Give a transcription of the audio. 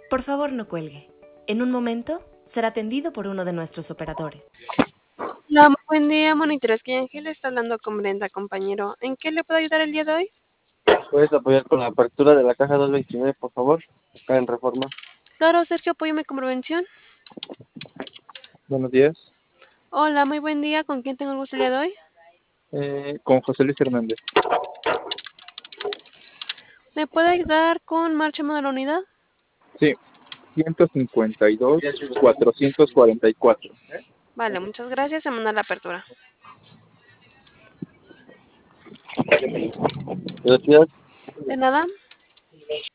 Por favor, no cuelgue. En un momento será atendido por uno de nuestros operadores. Hola, muy buen día, Monitoreski Ángel. Está hablando con Brenda, compañero. ¿En qué le puedo ayudar el día de hoy? ¿Puedes apoyar con la apertura de la caja 229, por favor? Acá en Reforma. Claro, Sergio, apóyame con prevención. Buenos días. Hola, muy buen día. ¿Con quién tengo el gusto el día de hoy? Con José Luis Hernández. ¿Me puede ayudar con marcha de la unidad? Sí, 152, 444. Vale, muchas gracias. Se manda la apertura. Gracias. De nada.